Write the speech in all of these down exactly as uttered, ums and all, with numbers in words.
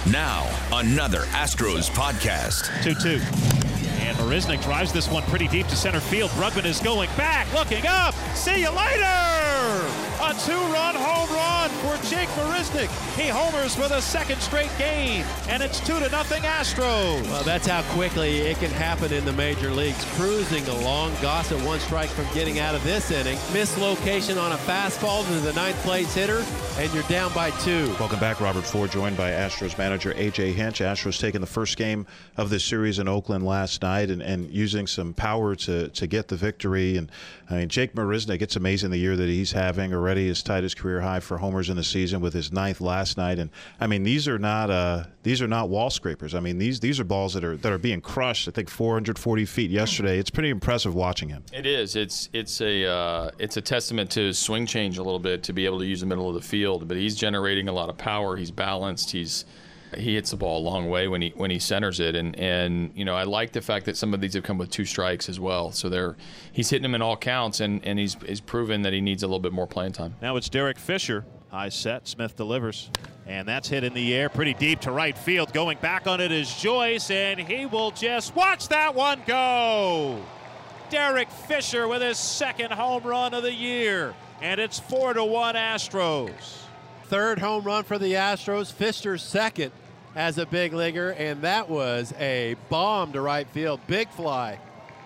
Now, another Astros podcast. two two. And Marisnick drives this one pretty deep to center field. Brugman is going back, looking up. See you later! A two-run home run for Jake Marisnick. He homers for the second straight game, and it's two to nothing Astros. Well, that's how quickly it can happen in the major leagues. Cruising along, Gossett one strike from getting out of this inning. Mislocation on a fastball to the ninth place hitter, and you're down by two. Welcome back. Robert Ford joined by Astros manager A J Hinch. Astros taking the first game of this series in Oakland last night and, and using some power to, to get the victory. And I mean, Jake Marisnick, it's amazing the year that he's having. Already has tied his career high for homers in the season with his ninth last night. And I mean, these are not uh, these are not wall scrapers. I mean, these these are balls that are that are being crushed. I think four hundred forty feet yesterday. It's pretty impressive watching him. It is. It's it's a uh, it's a testament to his swing change a little bit to be able to use the middle of the field. But he's generating a lot of power. He's balanced. He's he hits the ball a long way when he when he centers it. And and you know, I like the fact that some of these have come with two strikes as well. So they're he's hitting them in all counts, and and he's he's proven that he needs a little bit more playing time. Now it's Derek Fisher. High set. Smith delivers. And that's hit in the air pretty deep to right field. Going back on it is Joyce, and he will just watch that one go. Derek Fisher with his second home run of the year. And it's four to one Astros. Third home run for the Astros. Fisher's second as a big leaguer, and that was a bomb to right field. Big fly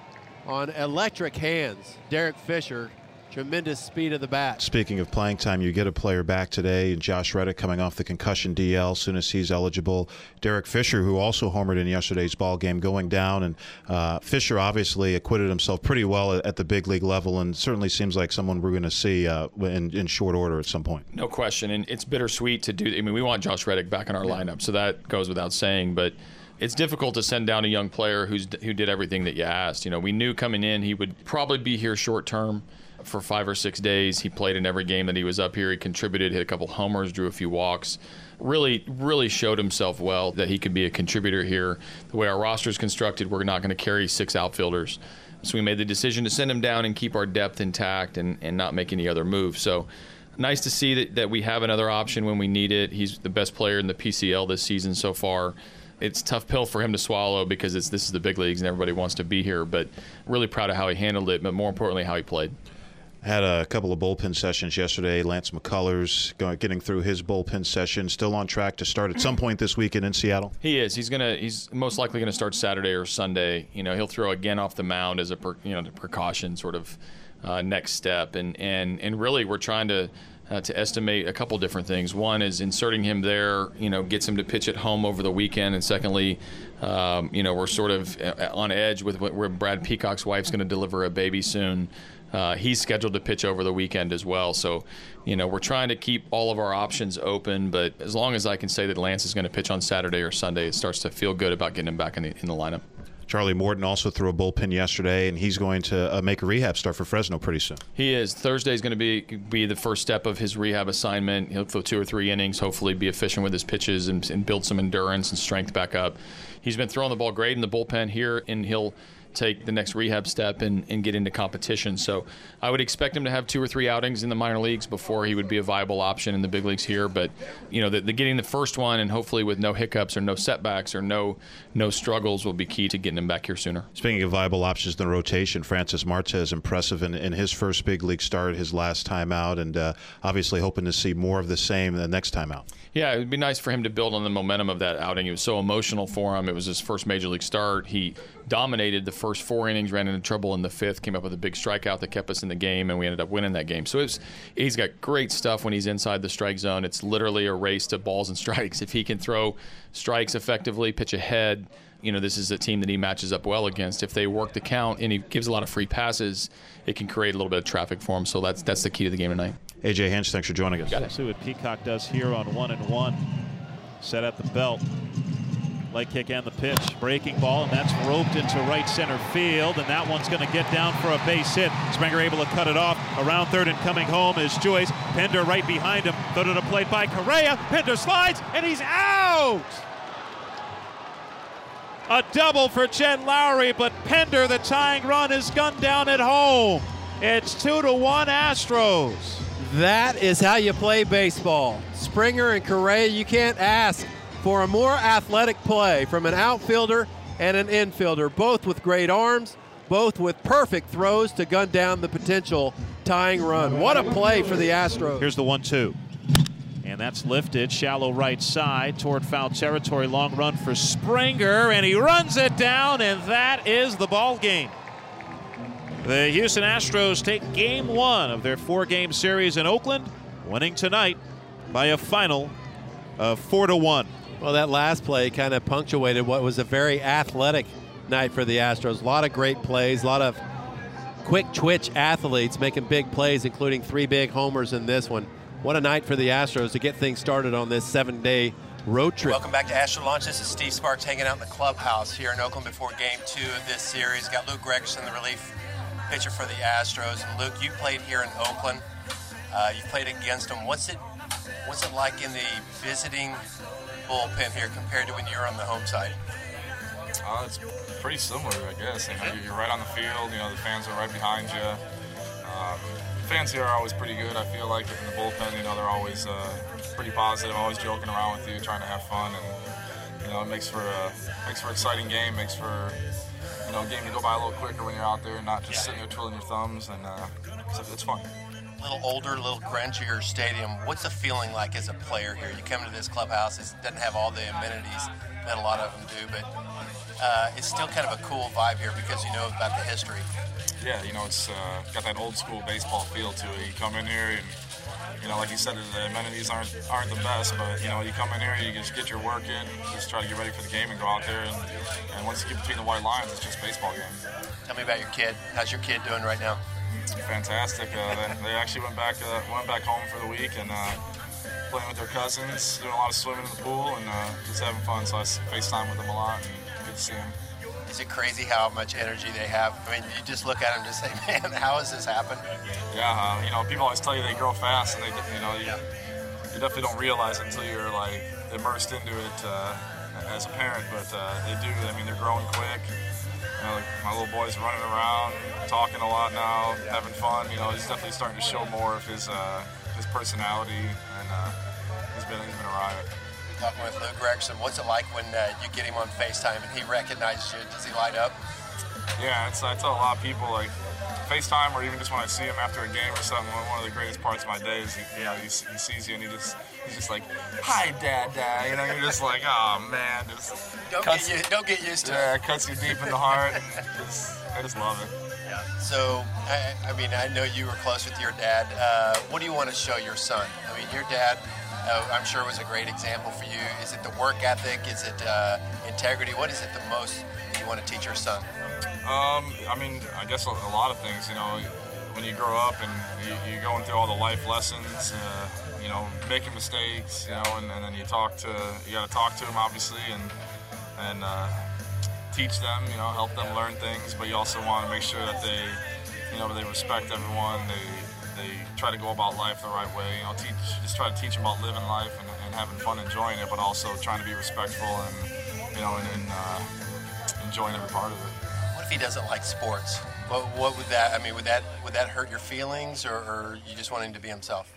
on electric hands. Derek Fisher, tremendous speed of the bat. Speaking of playing time, you get a player back today, and Josh Reddick coming off the concussion D L as soon as he's eligible. Derek Fisher, who also homered in yesterday's ball game, going down, and uh, Fisher obviously acquitted himself pretty well at, at the big league level, and certainly seems like someone we're going to see uh, in, in short order at some point. No question, and it's bittersweet to do. I mean, we want Josh Reddick back in our lineup, so that goes without saying, but it's difficult to send down a young player who's who did everything that you asked. You know, we knew coming in he would probably be here short term for five or six days. He played in every game that he was up here. He contributed, hit a couple homers, drew a few walks. Really, really showed himself well that he could be a contributor here. The way our roster is constructed, we're not going to carry six outfielders. So we made the decision to send him down and keep our depth intact and, and not make any other moves. So nice to see that, that we have another option when we need it. He's the best player in the P C L this season so far. It's a tough pill for him to swallow because it's this is the big leagues and everybody wants to be here. But really proud of how he handled it, but more importantly, how he played. Had a couple of bullpen sessions yesterday. Lance McCullers going, getting through his bullpen session. Still on track to start at some point this weekend in Seattle. He is. He's gonna. He's most likely going to start Saturday or Sunday. You know, he'll throw again off the mound as a per, you know the precaution sort of uh, next step. And and and really, we're trying to. Uh, to estimate a couple different things. One is inserting him there, you know, gets him to pitch at home over the weekend. And secondly, um, you know, we're sort of on edge with where Brad Peacock's wife's going to deliver a baby soon. Uh, he's scheduled to pitch over the weekend as well. So, you know, we're trying to keep all of our options open. But as long as I can say that Lance is going to pitch on Saturday or Sunday, it starts to feel good about getting him back in the, in the lineup. Charlie Morton also threw a bullpen yesterday, and he's going to uh, make a rehab start for Fresno pretty soon. He is. Thursday is going to be be the first step of his rehab assignment. He'll throw two or three innings, hopefully be efficient with his pitches and, and build some endurance and strength back up. He's been throwing the ball great in the bullpen here, and he'll take the next rehab step and, and get into competition. So I would expect him to have two or three outings in the minor leagues before he would be a viable option in the big leagues here. But, you know, the, the getting the first one and hopefully with no hiccups or no setbacks or no no struggles will be key to getting him back here sooner. Speaking of viable options in the rotation, Francis Martes, impressive in, in his first big league start, his last time out, and uh, obviously hoping to see more of the same the next time out. Yeah, it would be nice for him to build on the momentum of that outing. It was so emotional for him. It was his first major league start. He dominated the first four innings, ran into trouble in the fifth, came up with a big strikeout that kept us in the game, and we ended up winning that game. So it was, he's got great stuff when he's inside the strike zone. It's literally a race to balls and strikes. If he can throw strikes effectively, pitch ahead, you know, this is a team that he matches up well against. If they work the count and he gives a lot of free passes, it can create a little bit of traffic for him. So that's that's the key to the game tonight. A J Hinch, thanks for joining us. Let's see what Peacock does here on one and one. Set at the belt. Leg kick and the pitch. Breaking ball, and that's roped into right center field, and that one's going to get down for a base hit. Springer able to cut it off. Around third and coming home is Joyce. Pender right behind him. Throw to the plate by Correa. Pender slides, and he's out! A double for Jed Lowrie, but Pender, the tying run, is gunned down at home. It's two to one Astros. That is how you play baseball. Springer and Correa, you can't ask for a more athletic play from an outfielder and an infielder, both with great arms, both with perfect throws to gun down the potential tying run. What a play for the Astros. Here's the one two. And that's lifted, shallow right side toward foul territory. Long run for Springer, and he runs it down, and that is the ball game. The Houston Astros take game one of their four-game series in Oakland, winning tonight by a final of four to one. Well, that last play kind of punctuated what was a very athletic night for the Astros. A lot of great plays, a lot of quick twitch athletes making big plays, including three big homers in this one. What a night for the Astros to get things started on this seven-day road trip. Welcome back to Astro Launch. This is Steve Sparks hanging out in the clubhouse here in Oakland before game two of this series. Got Luke Gregerson, the relief pitcher for the Astros. And Luke, you played here in Oakland. Uh, you played against them. What's it What's it like in the visiting bullpen here compared to when you're on the home side? Uh, it's pretty similar, I guess. You know, you're right on the field. You know, the fans are right behind you. Um, fans here are always pretty good. I feel like in the bullpen, you know, they're always uh, pretty positive, always joking around with you, trying to have fun, and you know, it makes for a makes for an exciting game. Makes for you know, a game to go by a little quicker when you're out there, and not just sitting there twiddling your thumbs. And uh, so it's fun. A little older, a little grungier stadium. What's the feeling like as a player here? You come to this clubhouse, it doesn't have all the amenities that a lot of them do, but uh, it's still kind of a cool vibe here because you know about the history. Yeah, you know, it's uh, got that old school baseball feel to it. You come in here and, you know, like you said, the amenities aren't aren't the best, but, you know, you come in here, you just get your work in, just try to get ready for the game and go out there, and, and once you get between the white lines, it's just a baseball game. Tell me about your kid. How's your kid doing right now? Fantastic. Uh, they, they actually went back uh, went back home for the week and uh, playing with their cousins, doing a lot of swimming in the pool, and uh, just having fun. So I FaceTime with them a lot, and good to see them. Is it crazy how much energy they have? I mean, you just look at them and just say, man, how has this happened? Yeah, uh, you know, people always tell you they grow fast, and they, you know, you, you definitely don't realize it until you're like immersed into it uh, as a parent. But uh, they do. I mean, they're growing quick. You know, like my little boy's running around, talking a lot now, having fun. You know, he's definitely starting to show more of his uh, his personality, and uh, he's been he's been a riot. Talking with Luke Gregerson, what's it like when uh, you get him on FaceTime and he recognizes you? Does he light up? Yeah, it's, I tell a lot of people, like, FaceTime, or even just when I see him after a game or something, one of the greatest parts of my day is he, you know, he, he sees you and he just he's just like, hi, Dad, Dad. You know, you're just like, oh man, just don't cuts, get you, don't get used to yeah, it. Yeah, cuts you deep in the heart. And just, I just love it. Yeah. So, I, I mean, I know you were close with your dad. Uh, what do you want to show your son? I mean, your dad, uh, I'm sure, was a great example for you. Is it the work ethic? Is it uh, integrity? What is it the most that you want to teach your son? Um, I mean, I guess a, a lot of things. You know, when you grow up and you, you're going through all the life lessons, uh, you know, making mistakes, you know, and, and then you talk to, you got to talk to them, obviously, and and uh, teach them, you know, help them learn things. But you also want to make sure that they, you know, they respect everyone. They they try to go about life the right way. You know, teach just try to teach them about living life and, and having fun, enjoying it, but also trying to be respectful and, you know, and, and uh, enjoying every part of it. What if he doesn't like sports? What, what would that? I mean, would that would that hurt your feelings, or, or you just want him to be himself?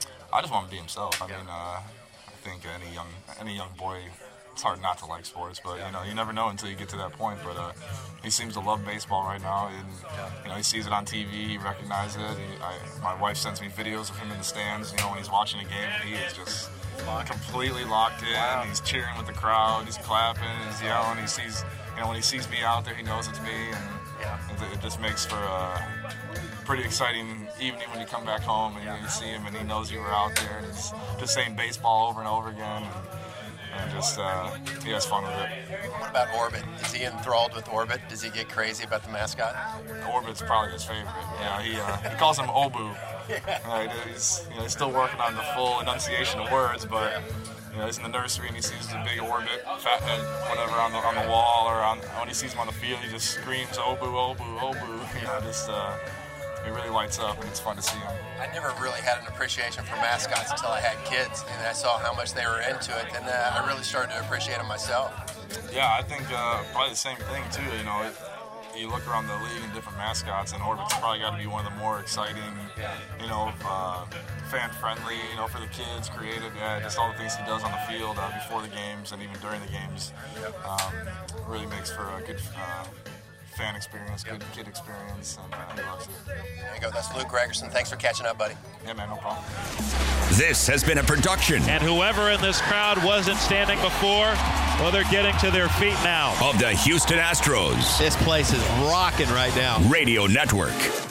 I just want him to be himself. I Yeah. mean, uh, I think any young any young boy, it's hard not to like sports, but you know, you never know until you get to that point. But uh, he seems to love baseball right now, and you know, he sees it on T V, he recognizes it. He, I, my wife sends me videos of him in the stands. You know, when he's watching a game, and he is just completely locked in. Wow. He's cheering with the crowd, he's clapping, he's yelling. He sees, you know, when he sees me out there, he knows it's me, and it, it just makes for a pretty exciting evening when you come back home and you, you see him and he knows you were out there, and he's just saying baseball over and over again, and, and just uh, he has fun with it. What about Orbit? Is he enthralled with Orbit? Does he get crazy about the mascot? Orbit's probably his favorite. Yeah, he uh, he calls him Obu. Right, he's, you know, he's still working on the full enunciation of words, but you know, he's in the nursery and he sees the big Orbit, fathead, whatever, on the on the wall, or on, when he sees him on the field, he just screams Obu, Obu, Obu. You know, just uh, it really lights up, and it's fun to see him. I never really had an appreciation for mascots until I had kids, and I saw how much they were into it, and uh, I really started to appreciate them myself. Yeah, I think uh, probably the same thing too. You know, it, you look around the league and different mascots, and Orbit's probably got to be one of the more exciting, you know, uh, fan-friendly, you know, for the kids, creative, yeah, just all the things he does on the field uh, before the games and even during the games um, really makes for a good uh, fan experience, good kid experience, and uh, he loves it. There you go. That's Luke Gregerson. Thanks for catching up, buddy. Yeah, man, no problem. This has been a production And whoever in this crowd wasn't standing before, well, they're getting to their feet now. of the Houston Astros This place is rocking right now. Radio Network.